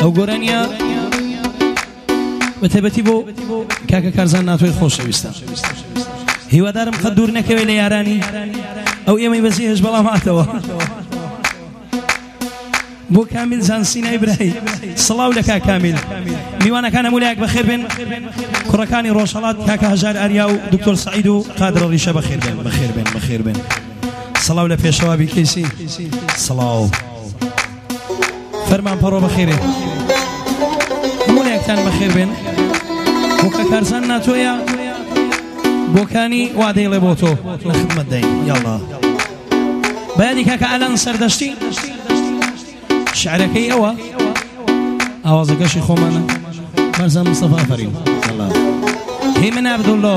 ئەو گۆرانیە بەتایبەتی بۆ کاکە کارزان ناتۆی خۆشەویستە هیوادارم قەت دوور نەکەوێت لە یارانی ئەو ئێمەی بەزی هەش بەڵام هاتەوە بۆ کامیل جانسینای برای سڵاو لە کاک کامیل میوانەکان هەموو لایەک بەخێر بێن کوڕەکانی ڕۆژهەڵات کاکە هەژار ئاریا و دکتۆر سەعید و قادرە ڕیشە بەخێر بێن بەخێر بێن بەخێر بێن سڵاو لە پێشەوابی کەیسی سڵاو فەرمان پەڕۆ بەخێرێ هەموو لایەکتان بەخێر بێن بۆ کە کارزان ناتۆیە بۆکانی وا دەیڵێ بۆ تۆ لە خدمەت دەین یاڵڵا بەیادی کاکە ئالان سەردەشتی شعرەکەی ئەوە ئاوازەکەشی خۆمانە بەرزان مستەفا فەرین هیمن عەبدوڵڵا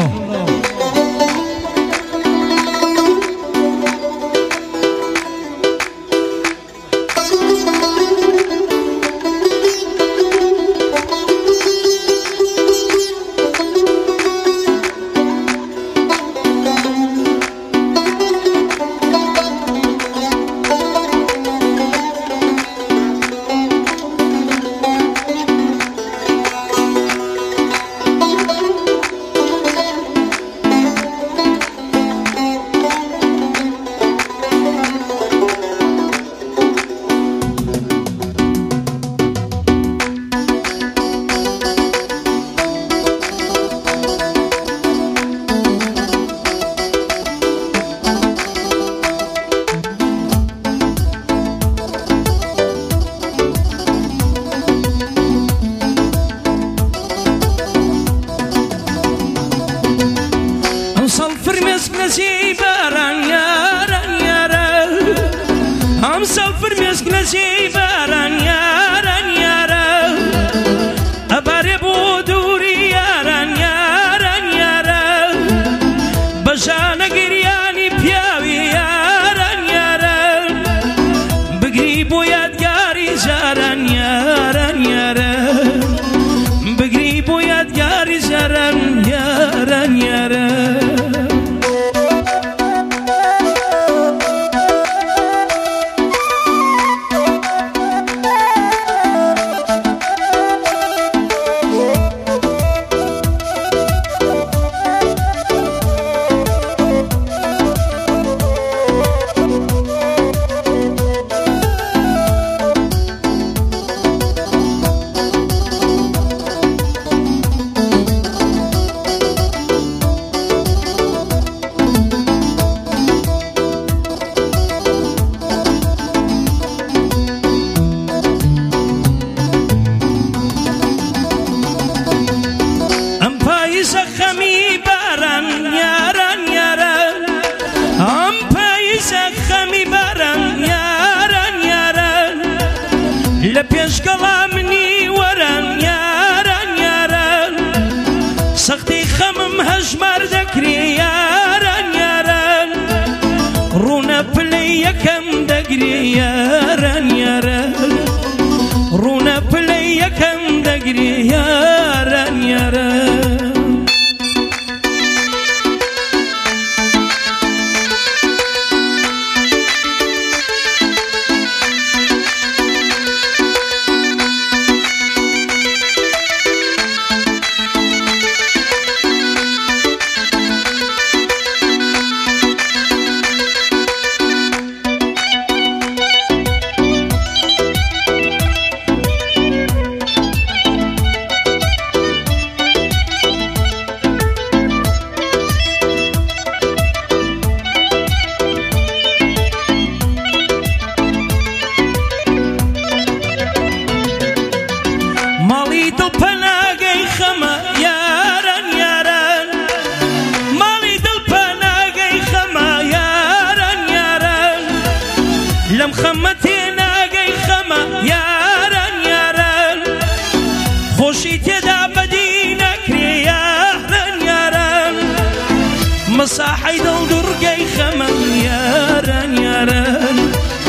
مساحي دل درقي خمن يارن يارن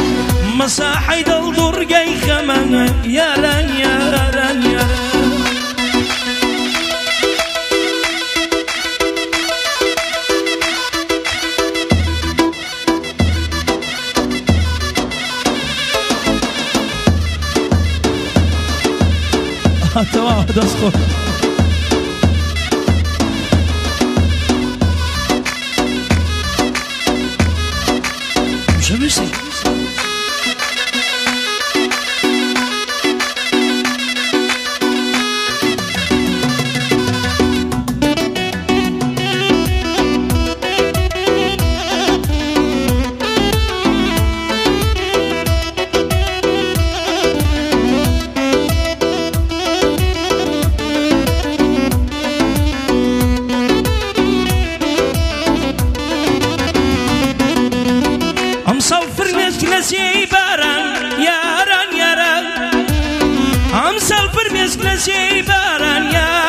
مساحي دل درقي خمن يارن يارن يارن دەست خۆ شەویستی I'm self-permiss, glacier, baran, yeah.